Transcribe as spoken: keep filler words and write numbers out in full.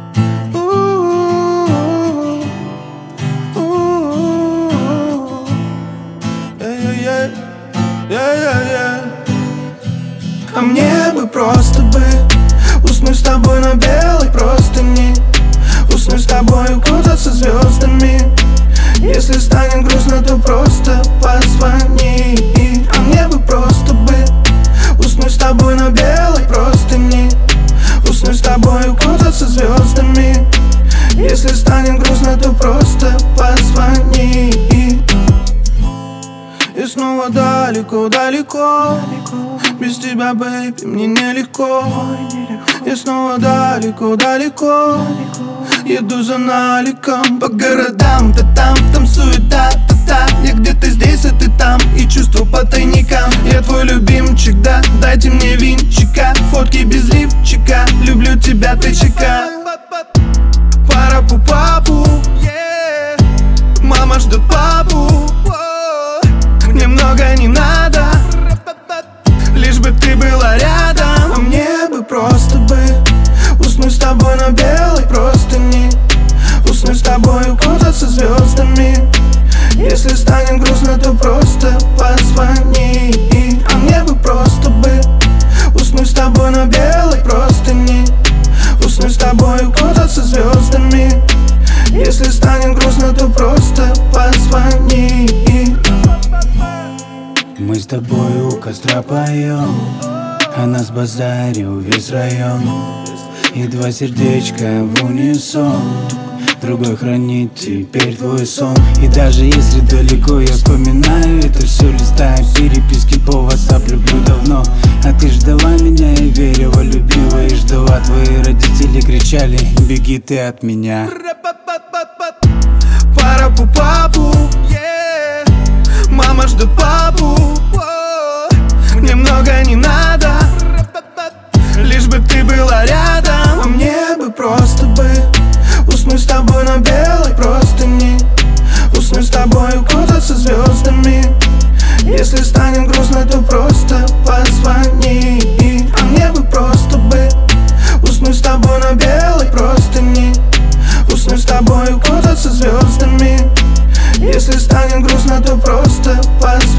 А мне бы просто бы уснуть с тобой на белой простыни, уснуть с тобой, укутаться звездами. Если станет грустно, то просто позвони. А мне бы просто бы уснуть с тобой на белой простыни, уснуть с тобой, укутаться звездами. Если станет грустно, то просто позвони. И снова далеко-далеко, без тебя, бэйби, мне нелегко. И снова далеко-далеко, еду за наликом по городам, то там, там суета, та-та. Я где-то здесь, а ты там, и чувства по тайникам. Я твой любимчик, да, дайте мне винчика, фотки без лифчика, люблю тебя, ты чека. Пара-пу-папу, мама ждет папу. Мне много не надо, лишь бы ты была рядом. А мне бы просто бы уснуть с тобой на белой простыни, уснуть с тобой, укутаться звездами. Если станет грустно, то просто позвони. А мне бы просто бы уснуть с тобой на белой простыни, уснуть с тобой, укутаться звездами. Если станет грустно, то просто позвони. Мы с тобой у костра поем, а нас базарил весь район. И два сердечка в унисон, другой хранит теперь твой сон. И даже если далеко, я вспоминаю это все, листая переписки по WhatsApp. Люблю давно, а ты ждала меня и верила, любила и ждала. Твои родители кричали: беги ты от меня. Пара-пу-папу, мама ждет папу. Мне много не надо, лишь бы ты была рядом. А мне бы просто бы уснуть с тобой на белой простыни, уснуть с тобой, укутаться звездами. Если станет грустно, то просто позвони. А мне бы просто бы уснуть с тобой на белой простыни, уснуть с тобой, укутаться звездами. Если станет грустно, то просто позвони.